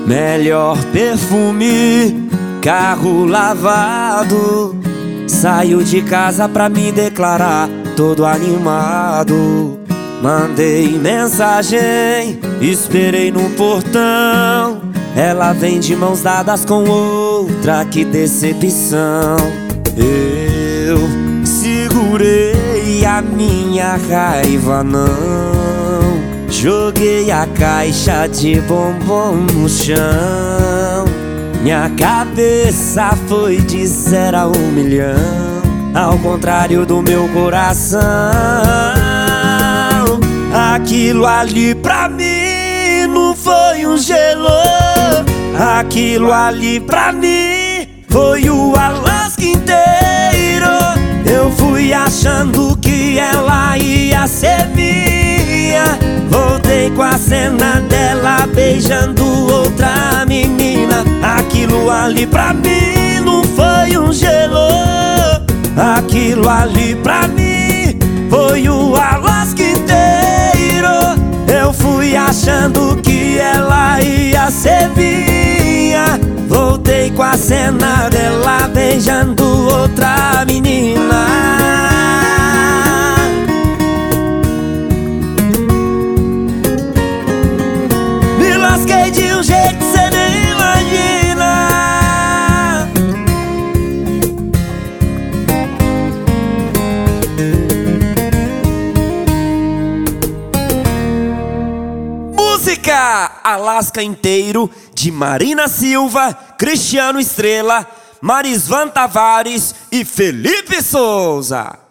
Melhor perfume, carro lavado. Saio de casa pra me declarar todo animado. Mandei mensagem, esperei no portão. Ela vem de mãos dadas com outra, que decepção. Eu segurei a minha raiva, não. Joguei a caixa de bombom no chão. Minha cabeça foi de 0 a 1 milhão, ao contrário do meu coração. Aquilo ali pra mim não foi um gelo. Aquilo ali pra mim foi o Alasca inteiro. Eu fui achando que ela ia ser minha. Voltei com a cena dela beijando outra menina. Aquilo ali pra mim não foi um gelo. Aquilo ali pra mim foi o Alasca inteiro. Eu fui achando que ela ia ser minha. Voltei com a cena dela beijando outra menina. Me lasquei de um jeito que cê nem imagina. Música Alasca Inteiro, de Marina Silva, Cristiano Estrela, Marisvan Tavares e Felipe Souza.